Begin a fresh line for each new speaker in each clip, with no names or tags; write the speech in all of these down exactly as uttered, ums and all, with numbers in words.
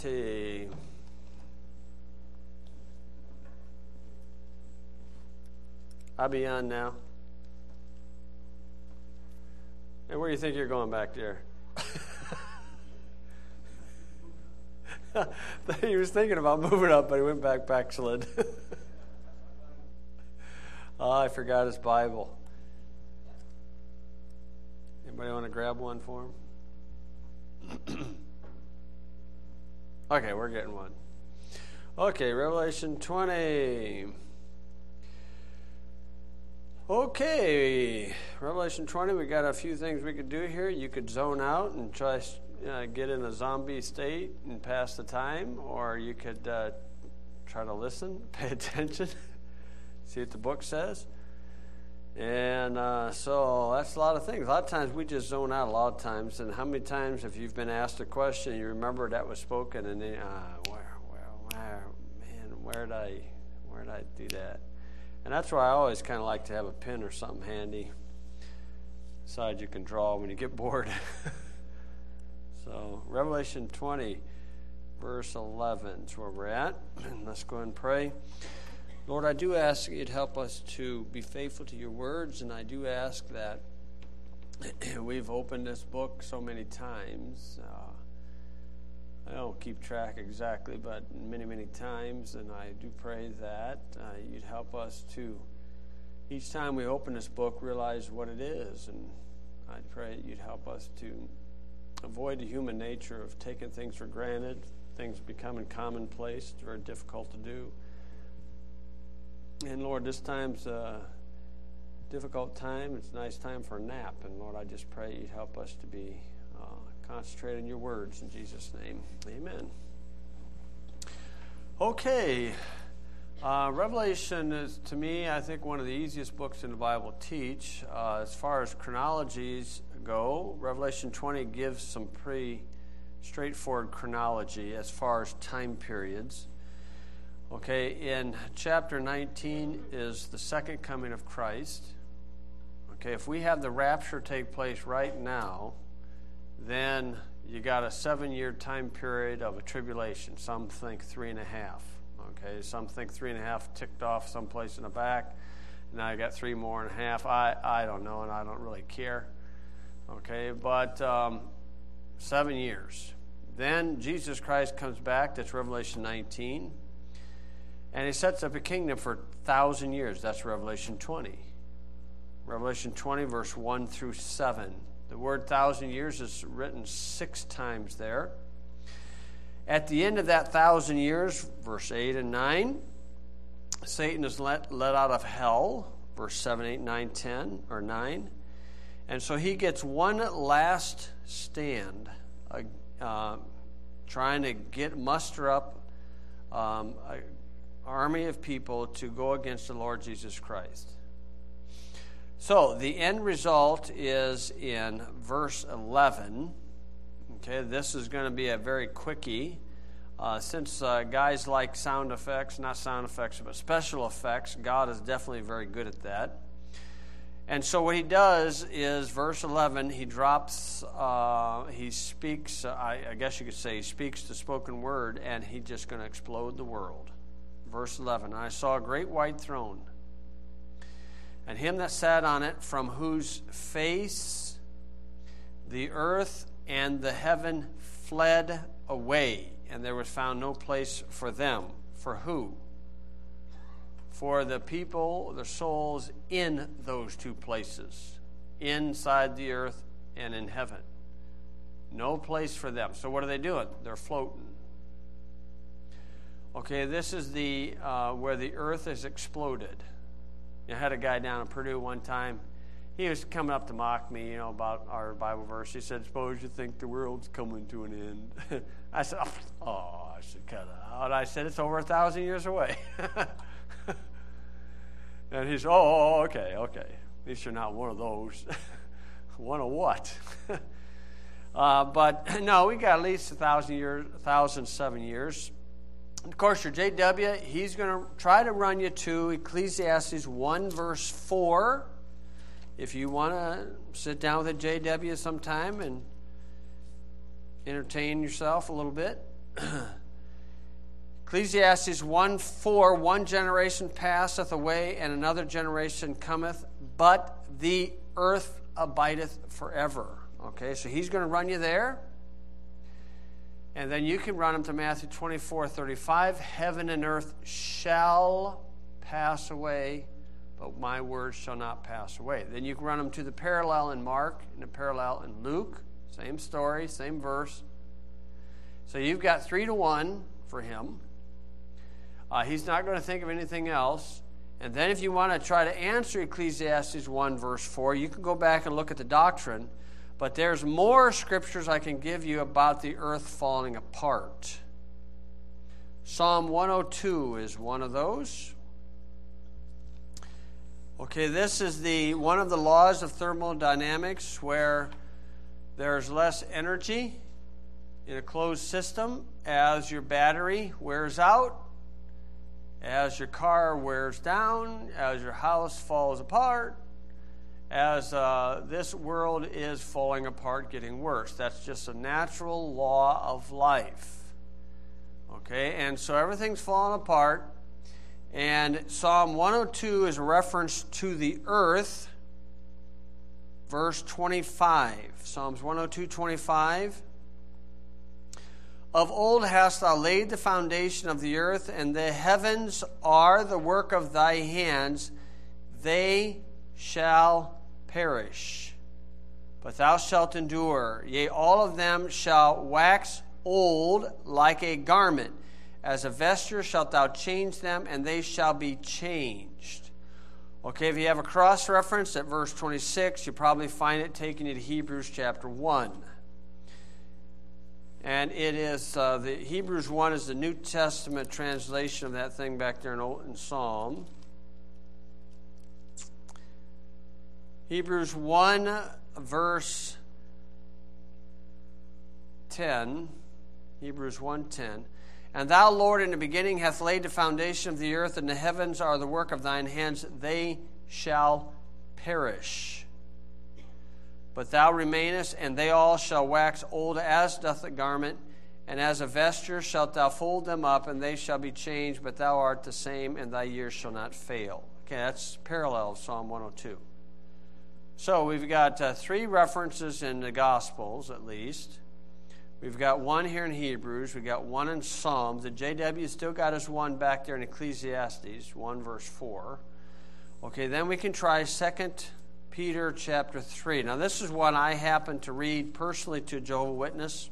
T. I'll be on now. And where do you think you're going back there? He was thinking about moving up, but he went back backslid. Oh, I forgot his Bible. Anybody want to grab one for him? Okay, we're getting one. Okay, Revelation twenty. Okay, Revelation twenty, we got a few things we could do here. You could zone out and try uh, get in a zombie state and pass the time, or you could uh, try to listen, pay attention, see what the book says. And uh, so that's a lot of things. A lot of times we just zone out a lot of times. And how many times if you've been asked a question, you remember that was spoken, and then, uh, where, where, where, man, where did I, where did I do that? And that's why I always kind of like to have a pen or something handy, side you can draw when you get bored. So Revelation twenty, verse eleven is where we're at. Let's go ahead and pray. Lord, I do ask that you'd help us to be faithful to your words, and I do ask that we've opened this book so many times. Uh, I don't keep track exactly, but many, many times, and I do pray that uh, you'd help us to, each time we open this book, realize what it is, and I pray that you'd help us to avoid the human nature of taking things for granted, things becoming commonplace. It's very difficult to do. And Lord, this time's a difficult time. It's a nice time for a nap. And Lord, I just pray you'd help us to be uh, concentrated on your words. In Jesus' name, amen. Okay. Uh, Revelation is, to me, I think one of the easiest books in the Bible to teach. Uh, as far as chronologies go, Revelation twenty gives some pretty straightforward chronology as far as time periods. Okay, in chapter nineteen is the second coming of Christ. Okay, if we have the rapture take place right now, then you got a seven-year time period of a tribulation. Some think three and a half. Okay, some think three and a half ticked off someplace in the back. Now you got three more and a half. I, I don't know, and I don't really care. Okay, but um, seven years. Then Jesus Christ comes back. That's Revelation nineteen. And he sets up a kingdom for a thousand years. That's Revelation twenty. Revelation twenty, verse one through seven. The word thousand years is written six times there. At the end of that thousand years, verse eight and nine, Satan is let, let out of hell, verse seven, eight, nine, ten, or nine. And so he gets one last stand, uh, uh, trying to get muster up um, a army of people to go against the Lord Jesus Christ. So the end result is in verse eleven. Okay, this is going to be a very quickie. Uh, since uh, guys like sound effects, not sound effects, but special effects, God is definitely very good at that. And so what he does is, verse eleven, he drops, uh, he speaks, uh, I, I guess you could say he speaks the spoken word, and he's just going to explode the world. Verse eleven, I saw a great white throne, and him that sat on it, from whose face the earth and the heaven fled away, and there was found no place for them. For who? For the people, the souls in those two places, inside the earth and in heaven. No place for them. So what are they doing? They're floating. Okay, this is the uh, where the earth has exploded. I had a guy down in Purdue one time. He was coming up to mock me, you know, about our Bible verse. He said, "Suppose you think the world's coming to an end." I said, "Oh, I should cut it out." I said, "It's over a thousand years away." And he said, "Oh, okay, okay. At least you're not one of those." One of what? uh, but no, we got at least a thousand years, thousand seven years. Of course, your J W, he's going to try to run you to Ecclesiastes one, verse four. If you want to sit down with a J W sometime and entertain yourself a little bit, Ecclesiastes one four, one generation passeth away, and another generation cometh, but the earth abideth forever. Okay, so he's going to run you there. And then you can run him to Matthew twenty-four thirty-five. Heaven and earth shall pass away, but my words shall not pass away. Then you can run him to the parallel in Mark and the parallel in Luke. Same story, same verse. So you've got three to one for him. Uh, he's not going to think of anything else. And then if you want to try to answer Ecclesiastes one, verse four, you can go back and look at the doctrine. But there's more scriptures I can give you about the earth falling apart. Psalm one oh two is one of those. Okay, this is the one of the laws of thermodynamics where there's less energy in a closed system as your battery wears out, as your car wears down, as your house falls apart, as uh, this world is falling apart, getting worse. That's just a natural law of life. Okay, and so everything's falling apart. And Psalm one oh two is a reference to the earth. Verse twenty-five. Psalms one oh two, twenty-five. Of old hast thou laid the foundation of the earth, and the heavens are the work of thy hands. They shall perish, but thou shalt endure. Yea, all of them shall wax old like a garment. As a vesture shalt thou change them, and they shall be changed. Okay, if you have a cross-reference at verse twenty-six, you probably find it taking you to Hebrews chapter one. And it is, uh, the Hebrews one is the New Testament translation of that thing back there in, old, in Psalm. Hebrews one, verse ten. Hebrews one ten. And thou, Lord, in the beginning hath laid the foundation of the earth, and the heavens are the work of thine hands. They shall perish. But thou remainest, and they all shall wax old as doth a garment, and as a vesture shalt thou fold them up, and they shall be changed, but thou art the same, and thy years shall not fail. Okay, that's parallel of Psalm one oh two. So we've got uh, three references in the Gospels, at least. We've got one here in Hebrews. We've got one in Psalms. The J W still got us one back there in Ecclesiastes, one verse four. Okay, then we can try Second Peter chapter three. Now, this is one I happened to read personally to a Jehovah's Witness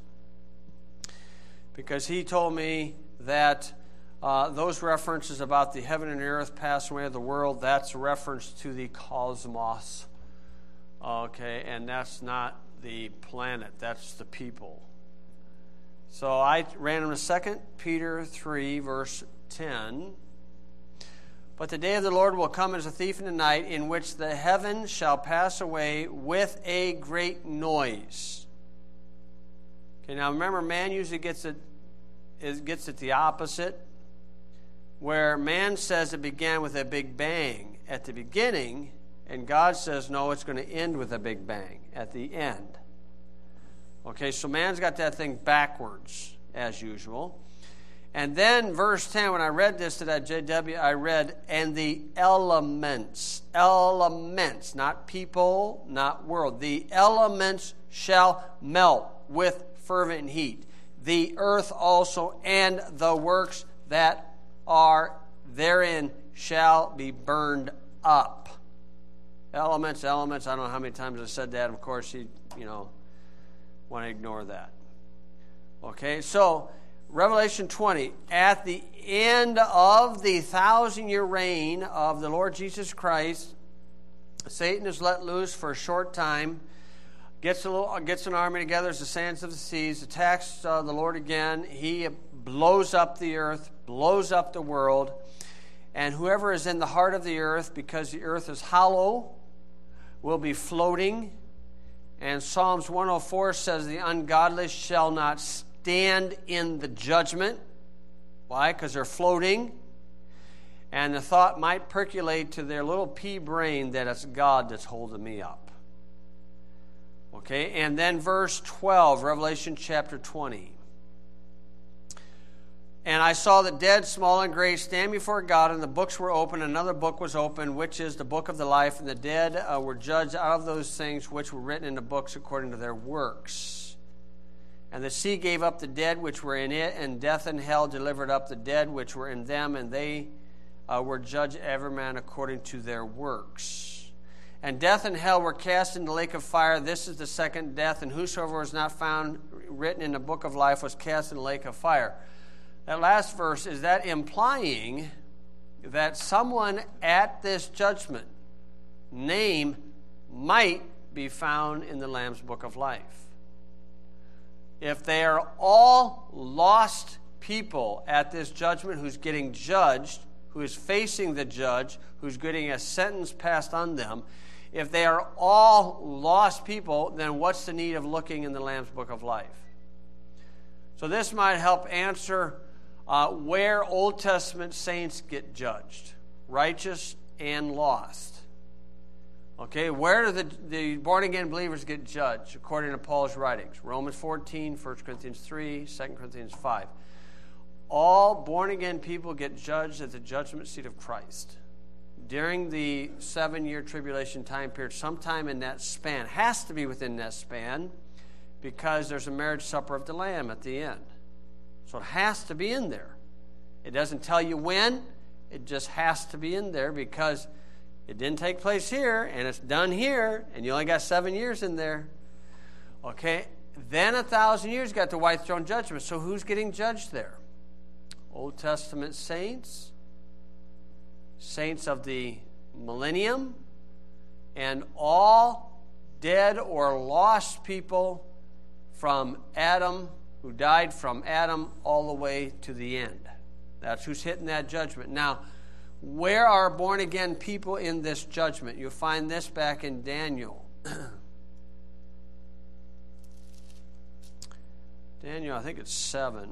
because he told me that uh, those references about the heaven and the earth passing away of the world, that's a reference to the cosmos. Okay, and that's not the planet, that's the people. So I ran him to Second Peter three, verse ten. But the day of the Lord will come as a thief in the night, in which the heavens shall pass away with a great noise. Okay, now remember, man usually gets it, it gets it the opposite, where man says it began with a big bang at the beginning, and God says, no, it's going to end with a big bang at the end. Okay, so man's got that thing backwards, as usual. And then verse ten, when I read this to that J W, I read, and the elements, elements, not people, not world, the elements shall melt with fervent heat. The earth also and the works that are therein shall be burned up. Elements, elements, I don't know how many times I said that. Of course, you, you know, want to ignore that. Okay, so Revelation twenty, at the end of the thousand-year reign of the Lord Jesus Christ, Satan is let loose for a short time, gets a little, gets an army together as the sands of the seas, attacks uh, the Lord again. He blows up the earth, blows up the world, and whoever is in the heart of the earth, because the earth is hollow, will be floating. And Psalms one oh four says, the ungodly shall not stand in the judgment. Why? Because they're floating. And the thought might percolate to their little pea brain that it's God that's holding me up. Okay, and then verse twelve, Revelation chapter twenty. And I saw the dead, small and great, stand before God, and the books were opened. Another book was opened, which is the book of the life. And the dead uh, were judged out of those things which were written in the books according to their works. And the sea gave up the dead which were in it, and death and hell delivered up the dead which were in them, and they uh, were judged every man according to their works. And death and hell were cast into the lake of fire. This is the second death, and whosoever was not found written in the book of life was cast in the lake of fire. That last verse, is that implying that someone at this judgment name might be found in the Lamb's book of life? If they are all lost people at this judgment who's getting judged, who is facing the judge, who's getting a sentence passed on them, if they are all lost people, then what's the need of looking in the Lamb's book of life? So this might help answer Uh, where Old Testament saints get judged, righteous and lost. Okay, where do the, the born-again believers get judged according to Paul's writings? Romans fourteen, First Corinthians three, Second Corinthians five. All born-again people get judged at the judgment seat of Christ. During the seven-year tribulation time period, sometime in that span, has to be within that span, because there's a marriage supper of the Lamb at the end. So it has to be in there. It doesn't tell you when. It just has to be in there because it didn't take place here, and it's done here, and you only got seven years in there. Okay? Then a thousand years got the white throne judgment. So who's getting judged there? Old Testament saints, saints of the millennium, and all dead or lost people from Adam, who died from Adam all the way to the end. That's who's hitting that judgment. Now, where are born-again people in this judgment? You'll find this back in Daniel. Daniel, I think it's seven.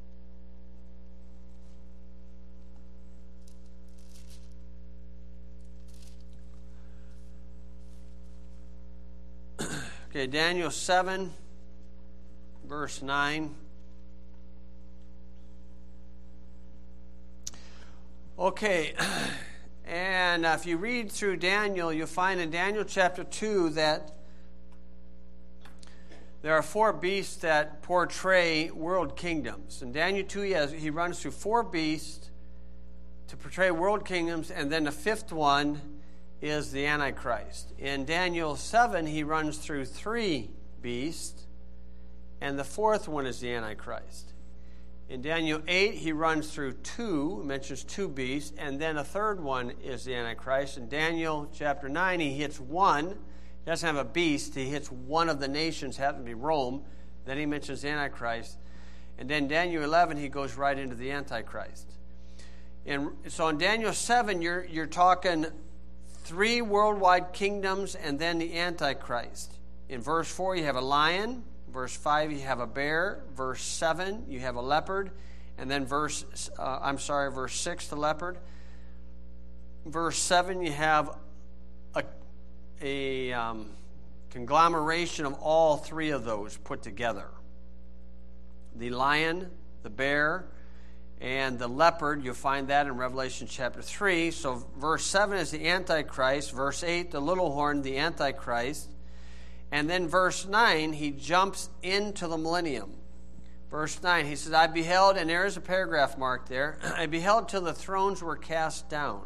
Okay, Daniel seven. Verse nine. Okay, and if you read through Daniel, you'll find in Daniel chapter two that there are four beasts that portray world kingdoms. In Daniel two, he, has, he runs through four beasts to portray world kingdoms, and then the fifth one is the Antichrist. In Daniel seven, he runs through three beasts, and the fourth one is the Antichrist. In Daniel eight, he runs through two, mentions two beasts, and then a third one is the Antichrist. In Daniel chapter nine, he hits one. He doesn't have a beast. He hits one of the nations, happens to be Rome. Then he mentions the Antichrist. And then Daniel eleven, he goes right into the Antichrist. And so in Daniel seven, you're, you're talking three worldwide kingdoms and then the Antichrist. In verse four, you have a lion. Verse five, you have a bear. Verse seven, you have a leopard. And then verse, uh, I'm sorry, verse six, the leopard. Verse seven, you have a, a um, conglomeration of all three of those put together. The lion, the bear, and the leopard, you'll find that in Revelation chapter three. So verse seven is the Antichrist. Verse eight, the little horn, the Antichrist. And then verse nine, he jumps into the millennium. Verse nine, he says, I beheld, and there is a paragraph mark there, I beheld till the thrones were cast down.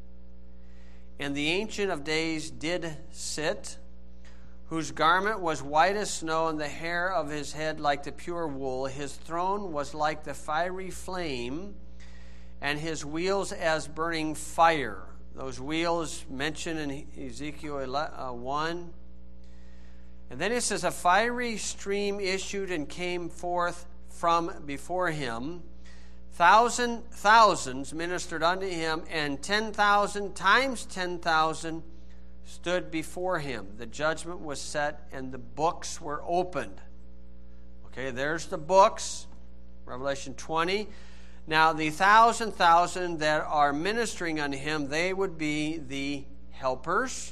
And the Ancient of Days did sit, whose garment was white as snow, and the hair of his head like the pure wool. His throne was like the fiery flame, and his wheels as burning fire. Those wheels mentioned in Ezekiel one. And then it says, a fiery stream issued and came forth from before him. Thousand thousands ministered unto him, and ten thousand times ten thousand stood before him. The judgment was set, and the books were opened. Okay, there's the books, Revelation twenty. Now, the thousand thousand that are ministering unto him, they would be the helpers.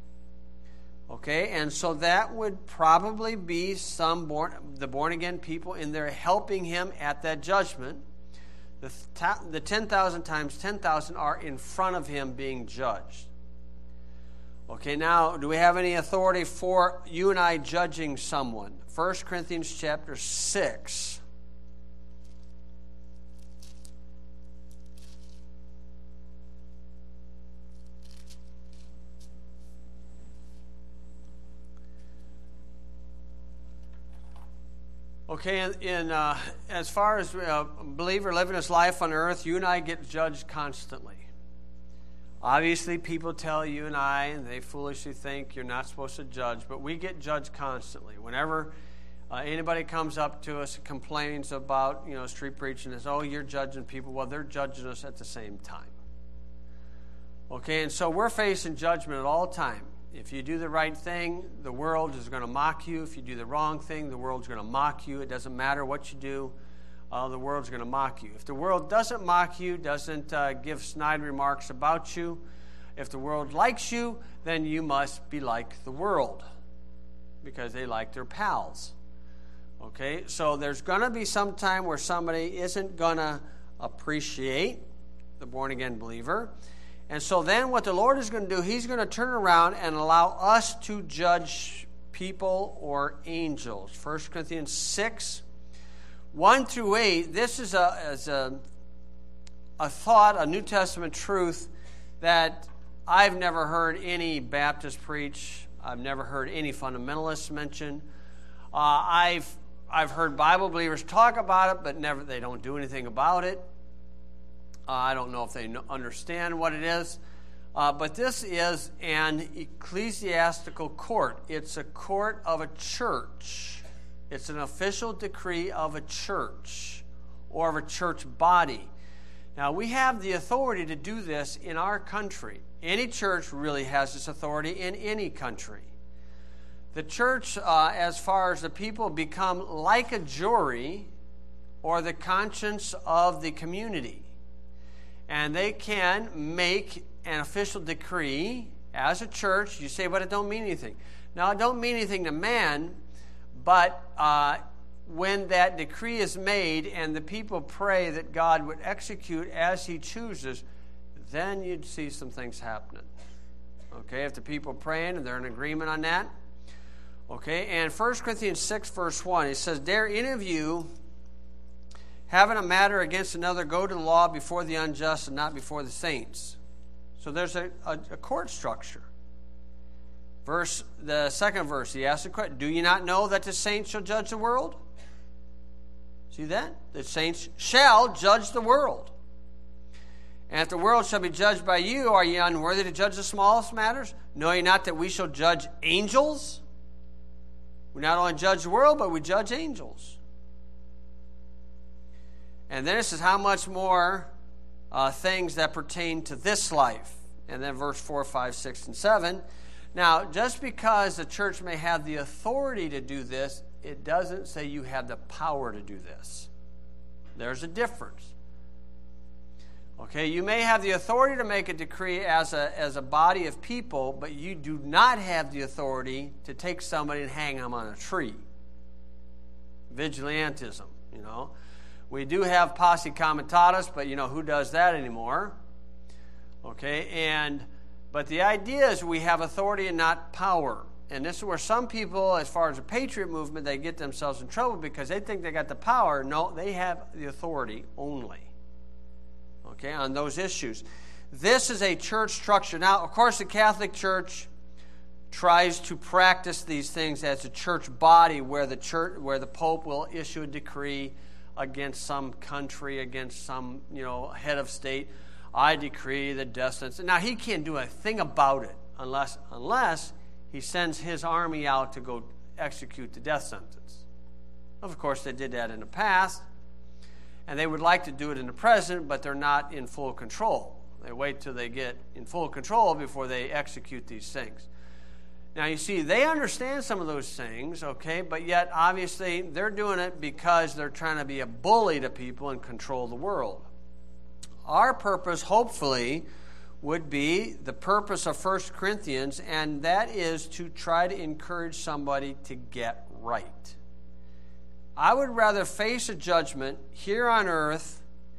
Okay, and so that would probably be some born, the born-again people in there helping him at that judgment. The, ta- the ten thousand times ten thousand are in front of him being judged. Okay, now, do we have any authority for you and I judging someone? First Corinthians chapter six. Okay, in, in uh, as far as a believer living his life on earth, you and I get judged constantly. Obviously, people tell you and I, and they foolishly think you're not supposed to judge, but we get judged constantly. Whenever uh, anybody comes up to us and complains about, you know, street preaching, and says, oh, you're judging people, well, they're judging us at the same time. Okay, and so we're facing judgment at all time. If you do the right thing, the world is going to mock you. If you do the wrong thing, the world's going to mock you. It doesn't matter what you do. Uh, the world's going to mock you. If the world doesn't mock you, doesn't uh, give snide remarks about you, if the world likes you, then you must be like the world because they like their pals. Okay, so there's going to be some time where somebody isn't going to appreciate the born-again believer. And so then what the Lord is going to do, he's going to turn around and allow us to judge people or angels. First Corinthians six, one through eight, this is a, is a, a thought, a New Testament truth that I've never heard any Baptist preach. I've never heard any fundamentalists mention. Uh, I've I've heard Bible believers talk about it, but never they don't do anything about it. Uh, I don't know if they know, understand what it is. Uh, but this is an ecclesiastical court. It's a court of a church. It's an official decree of a church or of a church body. Now, we have the authority to do this in our country. Any church really has this authority in any country. The church, uh, as far as the people, become like a jury or the conscience of the community. And they can make an official decree as a church. You say, but it don't mean anything. Now, it don't mean anything to man, but uh, when that decree is made and the people pray that God would execute as he chooses, then you'd see some things happening. Okay, if the people are praying and they're in agreement on that. Okay, and First Corinthians six, verse one, it says, dare any of you, having a matter against another, go to the law before the unjust and not before the saints. So there's a, a, a court structure. Verse, the second verse, he asks the question, do you not know that the saints shall judge the world? See that? The saints shall judge the world. And if the world shall be judged by you, are ye unworthy to judge the smallest matters? Know ye not that we shall judge angels? We not only judge the world, but we judge angels. And then it says, how much more uh, things that pertain to this life. And then verse four, five, six, and seven. Now, just because the church may have the authority to do this, it doesn't say you have the power to do this. There's a difference. Okay, you may have the authority to make a decree as a, as a body of people, but you do not have the authority to take somebody and hang them on a tree. Vigilantism, you know. We do have posse comitatus, but you know, who does that anymore? Okay, and but the idea is we have authority and not power. And this is where some people, as far as the Patriot movement, they get themselves in trouble because they think they got the power. No, they have the authority only. Okay, on those issues. This is a church structure. Now, of course, the Catholic Church tries to practice these things as a church body where the church, where the Pope will issue a decree against some country, against some, you know, head of state. I decree the death sentence. Now, he can't do a thing about it unless unless he sends his army out to go execute the death sentence. Of course, they did that in the past, and they would like to do it in the present, but they're not in full control. They wait till they get in full control before they execute these things. Now, you see, they understand some of those things, okay, but yet, obviously, they're doing it because they're trying to be a bully to people and control the world. Our purpose, hopefully, would be the purpose of First Corinthians, and that is to try to encourage somebody to get right. I would rather face a judgment here on earth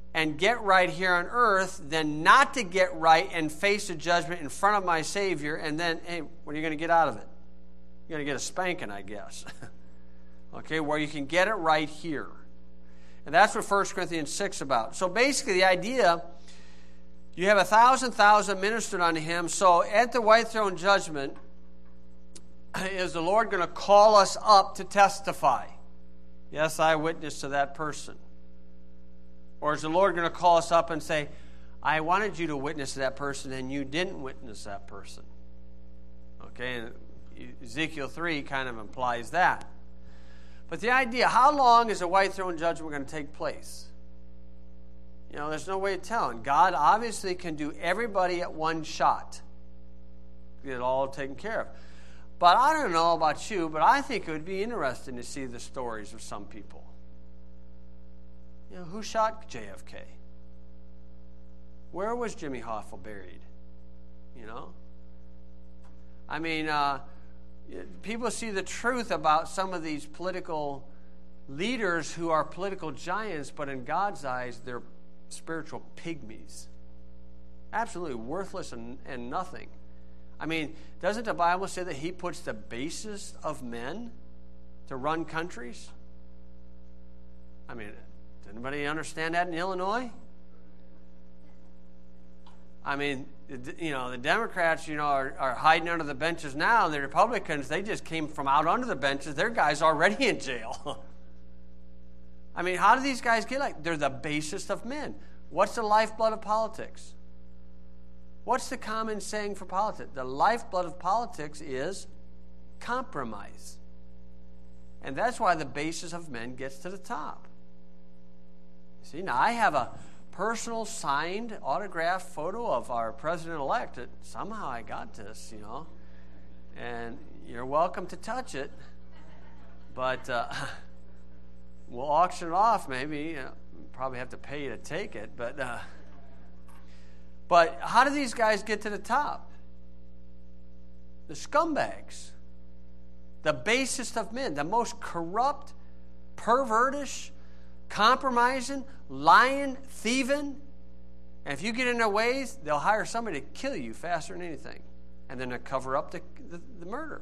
and get right here on earth than not to get right and face a judgment in front of my Savior, and then, hey, what are you going to get out of it? You're going to get a spanking, I guess. Okay, where you can get it right here. And that's what First Corinthians six is about. So basically the idea, you have a thousand thousand ministered unto him, so at the white throne judgment, is the Lord going to call us up to testify? Yes, I witnessed to that person. Or is the Lord going to call us up and say, I wanted you to witness to that person and you didn't witness that person? Okay, and Ezekiel three kind of implies that. But the idea, how long is the white throne judgment going to take place? You know, there's no way of telling. God obviously can do everybody at one shot. Get it all taken care of. But I don't know about you, but I think it would be interesting to see the stories of some people. You know, who shot J F K? Where was Jimmy Hoffa buried? You know? I mean, uh, people see the truth about some of these political leaders who are political giants, but in God's eyes, they're spiritual pygmies. Absolutely worthless and, and nothing. I mean, doesn't the Bible say that he puts the basis of men to run countries? I mean, does anybody understand that in Illinois? I mean, you know, the Democrats, you know, are, are hiding under the benches now, and the Republicans, they just came from out under the benches. Their guys already in jail. I mean, how do these guys get like? They're the basest of men. What's the lifeblood of politics? What's the common saying for politics? The lifeblood of politics is compromise. And that's why the basis of men gets to the top. See, now I have a personal signed autographed photo of our president-elect that somehow I got this, you know. And you're welcome to touch it. But uh, we'll auction it off maybe. You know, probably have to pay you to take it. But, uh, but how do these guys get to the top? The scumbags. The basest of men. The most corrupt, pervertish, compromising, lying, thieving. And if you get in their ways, they'll hire somebody to kill you faster than anything. And then they'll cover up the, the, the murder.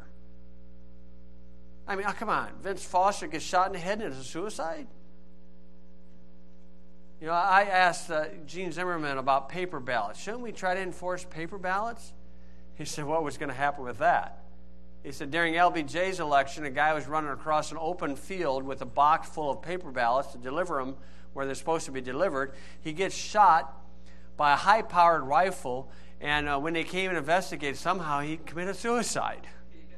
I mean, oh, come on. Vince Foster gets shot in the head and it's a suicide? You know, I asked uh, Gene Zimmerman about paper ballots. Shouldn't we try to enforce paper ballots? He said, what was going to happen with that? He said, during L B J's election, a guy was running across an open field with a box full of paper ballots to deliver them where they're supposed to be delivered. He gets shot by a high-powered rifle, and uh, when they came and investigated, somehow he committed suicide.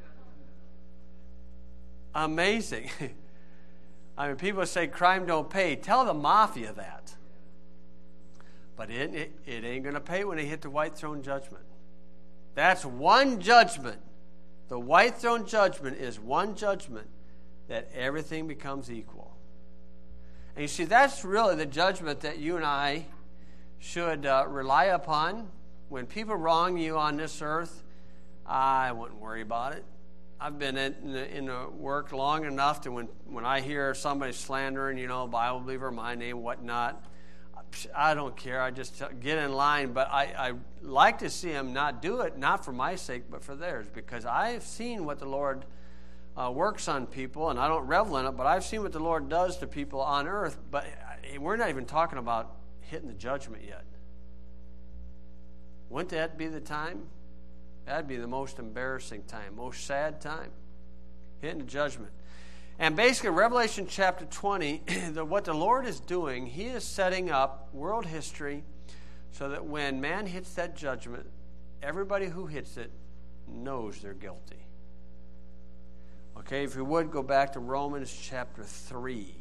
Amazing. I mean, people say crime don't pay. Tell the mafia that. But it, it, it ain't going to pay when they hit the white throne judgment. That's one judgment. The white throne judgment is one judgment that everything becomes equal. And you see, that's really the judgment that you and I should uh, rely upon. When people wrong you on this earth, I wouldn't worry about it. I've been in, in, the, in the work long enough to when, when I hear somebody slandering, you know, Bible believer, my name, whatnot, I don't care. I just get in line. But I, I like to see them not do it, not for my sake, but for theirs. Because I've seen what the Lord uh, works on people, and I don't revel in it, but I've seen what the Lord does to people on earth. But we're not even talking about hitting the judgment yet. Wouldn't that be the time? That'd be the most embarrassing time, most sad time, hitting the judgment. And basically, Revelation chapter twenty, the, what the Lord is doing, He is setting up world history so that when man hits that judgment, everybody who hits it knows they're guilty. Okay, if you would, go back to Romans chapter three.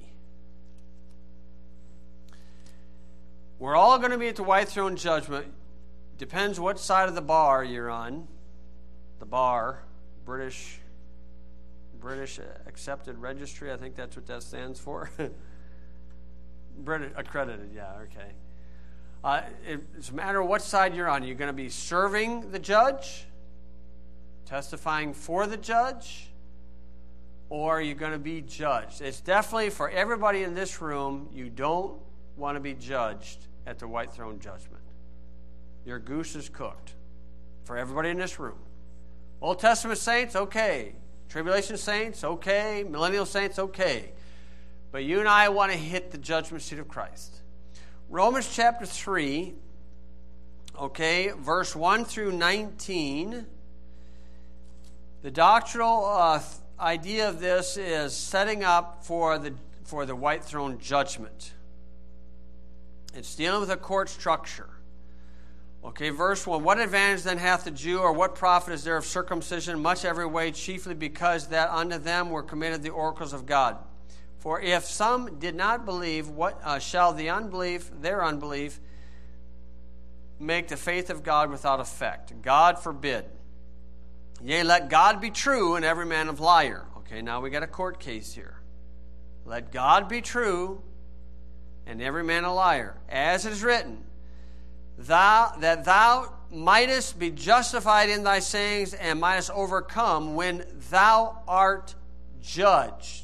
We're all going to be at the white throne judgment. Depends what side of the bar you're on. The bar, British... British Accepted Registry, I think that's what that stands for. British accredited, yeah, okay. Uh, it, it's a matter of what side you're on. You're going to be serving the judge, testifying for the judge, or you're going to be judged. It's definitely for everybody in this room, you don't want to be judged at the white throne judgment. Your goose is cooked for everybody in this room. Old Testament saints, okay. Tribulation saints, okay. Millennial saints, okay. But you and I want to hit the judgment seat of Christ. Romans chapter three, okay, verse one through nineteen. The doctrinal uh, idea of this is setting up for the for the white throne judgment. It's dealing with a court structure. Okay, verse one. What advantage then hath the Jew, or what profit is there of circumcision? Much every way, chiefly because that unto them were committed the oracles of God. For if some did not believe, what uh, shall the unbelief, their unbelief, make the faith of God without effect? God forbid. Yea, let God be true and every man a liar. Okay, now we got a court case here. Let God be true and every man a liar. As it is written, thou that thou mightest be justified in thy sayings and mightest overcome when thou art judged.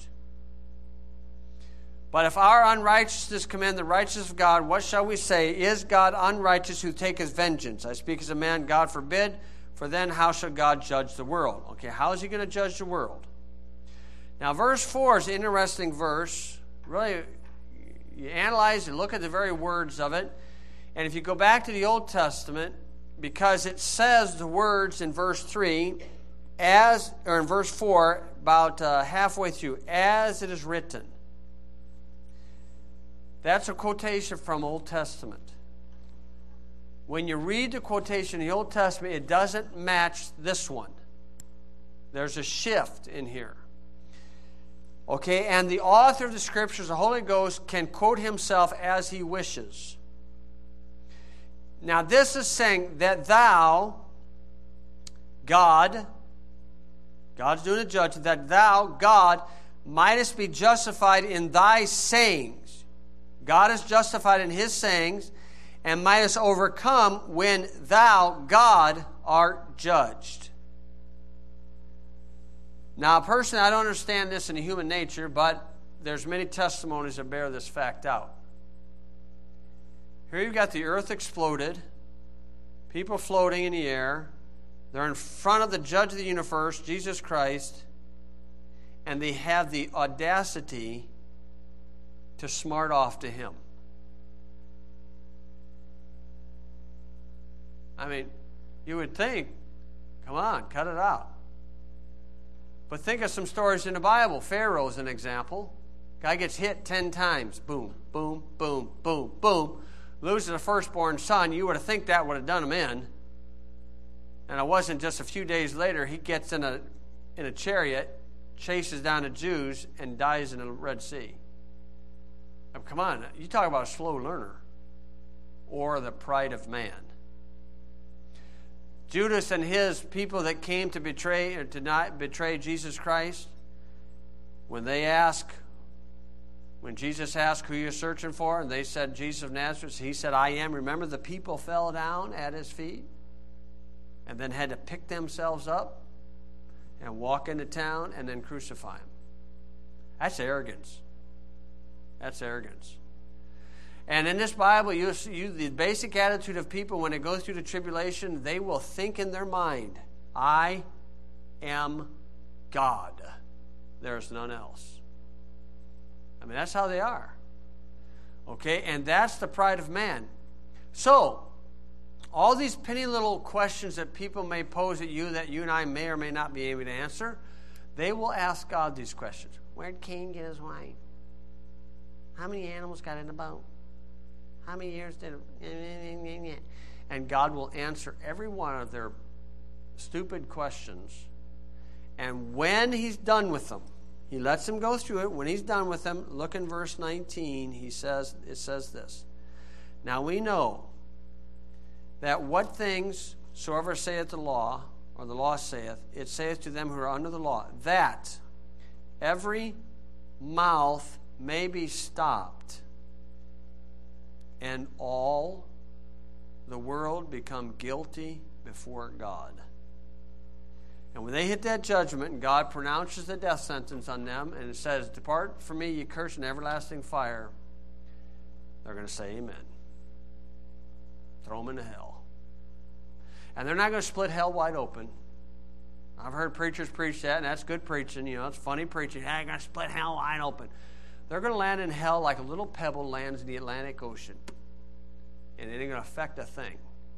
But if our unrighteousness commend the righteousness of God, what shall we say? Is God unrighteous who taketh vengeance? I speak as a man, God forbid. For then how shall God judge the world? Okay, how is he going to judge the world? Now, verse four is an interesting verse. Really, you analyze and look at the very words of it. And if you go back to the Old Testament, because it says the words in verse three, as, or in verse four, about uh, halfway through, as it is written. That's a quotation from Old Testament. When you read the quotation in the Old Testament, it doesn't match this one. There's a shift in here. Okay, and the author of the Scriptures, the Holy Ghost, can quote himself as he wishes. Now, this is saying that thou, God, God's doing a judgment, that thou, God, mightest be justified in thy sayings. God is justified in his sayings, and mightest overcome when thou, God, art judged. Now, personally, I don't understand this in human nature, but there's many testimonies that bear this fact out. Here you've got the earth exploded, people floating in the air. They're in front of the judge of the universe, Jesus Christ, and they have the audacity to smart off to him. I mean, you would think, come on, cut it out. But think of some stories in the Bible. Pharaoh is an example. Guy gets hit ten times. Boom, boom, boom, boom, boom. Loses a firstborn son. You would have think that would have done him in. And it wasn't just a few days later, he gets in a in a chariot, chases down the Jews, and dies in the Red Sea. I mean, come on, you talk about a slow learner. Or the pride of man. Judas and his people that came to betray or to not betray Jesus Christ, when they ask, when Jesus asked who you're searching for, and they said Jesus of Nazareth, he said, I am. Remember, the people fell down at his feet and then had to pick themselves up and walk into town and then crucify him. That's arrogance. That's arrogance. And in this Bible, you, you the basic attitude of people when they go through the tribulation, they will think in their mind, I am God. There's none else. I mean, that's how they are. Okay, and that's the pride of man. So, all these penny little questions that people may pose at you that you and I may or may not be able to answer, they will ask God these questions. Where'd Cain get his wife? How many animals got in the boat? How many years did it? And God will answer every one of their stupid questions. And when he's done with them, he lets them go through it. When he's done with them, look in verse nineteen, he says, it says this. Now we know that what things soever saith the law, or the law saith, it saith to them who are under the law, that every mouth may be stopped, and all the world become guilty before God. And when they hit that judgment, and God pronounces the death sentence on them, and it says, depart from me, ye cursed, in everlasting fire, they're going to say amen. Throw them into hell. And they're not going to split hell wide open. I've heard preachers preach that, and that's good preaching. You know, it's funny preaching. Hey, I'm going to split hell wide open. They're going to land in hell like a little pebble lands in the Atlantic Ocean. And it ain't going to affect a thing.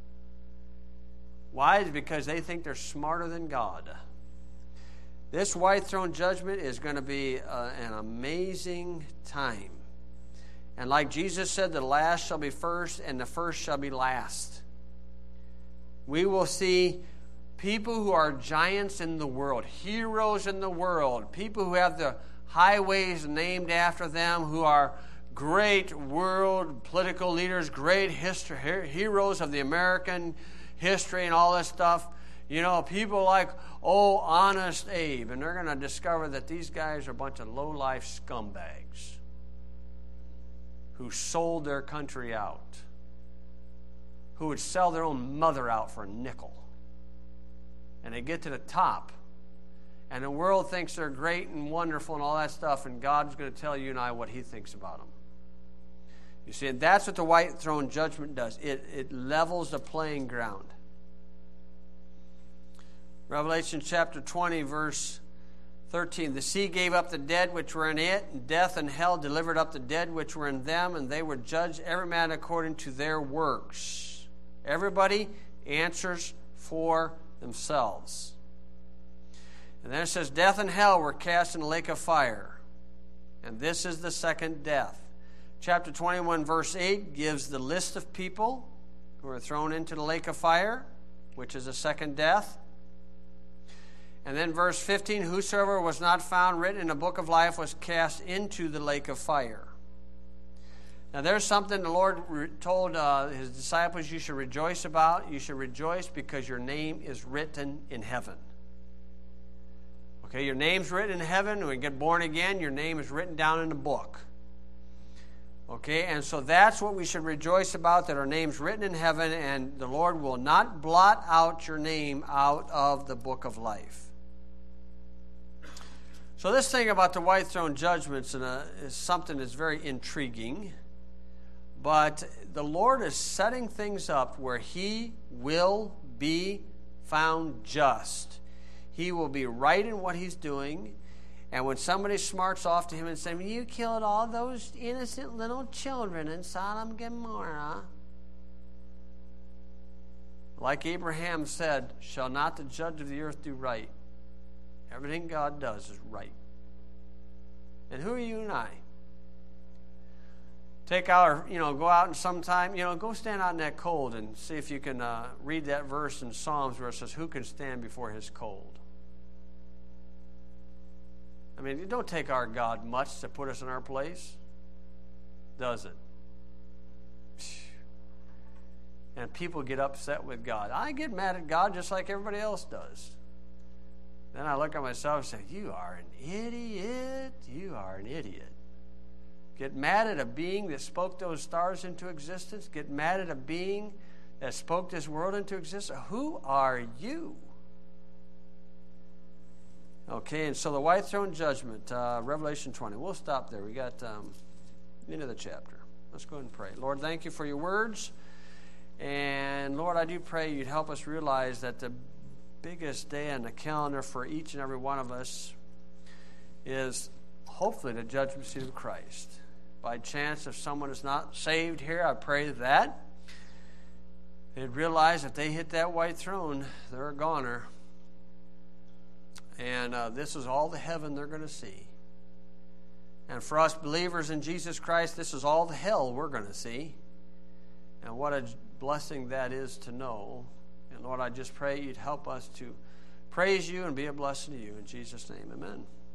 Why? It's because they think they're smarter than God. This white throne judgment is going to be uh, an amazing time. And like Jesus said, the last shall be first and the first shall be last. We will see people who are giants in the world, heroes in the world, people who have the highways named after them, who are great world political leaders, great history, heroes of the American history and all this stuff. You know, people like, oh, Honest Abe. And they're going to discover that these guys are a bunch of low-life scumbags who sold their country out, who would sell their own mother out for a nickel. And they get to the top, and the world thinks they're great and wonderful and all that stuff, and God's going to tell you and I what he thinks about them. You see, and that's what the white throne judgment does. It, it levels the playing ground. Revelation chapter twenty, verse thirteen. The sea gave up the dead which were in it, and death and hell delivered up the dead which were in them, and they were judged every man according to their works. Everybody answers for themselves. And then it says, death and hell were cast in the lake of fire. And this is the second death. Chapter twenty-one, verse eight gives the list of people who are thrown into the lake of fire, which is the second death. And then verse fifteen, whosoever was not found written in the book of life was cast into the lake of fire. Now there's something the Lord re- told uh, his disciples you should rejoice about. You should rejoice because your name is written in heaven. Okay, your name's written in heaven. When you get born again, your name is written down in the book. Okay, and so that's what we should rejoice about, that our name's written in heaven, and the Lord will not blot out your name out of the book of life. So this thing about the white throne judgments is something that's very intriguing. But the Lord is setting things up where he will be found just. He will be right in what he's doing. And when somebody smarts off to him and says, you killed all those innocent little children in Sodom and Gomorrah, like Abraham said, shall not the judge of the earth do right? Everything God does is right. And who are you and I? Take out, you know, go out and sometime, you know, go stand out in that cold and see if you can uh, read that verse in Psalms where it says, who can stand before his cold? I mean, it don't take our God much to put us in our place, does it? And people get upset with God. I get mad at God just like everybody else does. Then I look at myself and say, you are an idiot. You are an idiot. Get mad at a being that spoke those stars into existence. Get mad at a being that spoke this world into existence. Who are you? Okay, and so the white throne judgment, uh, Revelation twenty. We'll stop there. We got um, into the chapter. Let's go ahead and pray. Lord, thank you for your words. And Lord, I do pray you'd help us realize that the biggest day on the calendar for each and every one of us is hopefully the judgment seat of Christ. By chance, if someone is not saved here, I pray that they'd realize if they hit that white throne, they're a goner. And uh, this is all the heaven they're going to see. And for us believers in Jesus Christ, this is all the hell we're going to see. And what a blessing that is to know. And Lord, I just pray you'd help us to praise you and be a blessing to you. In Jesus' name, amen.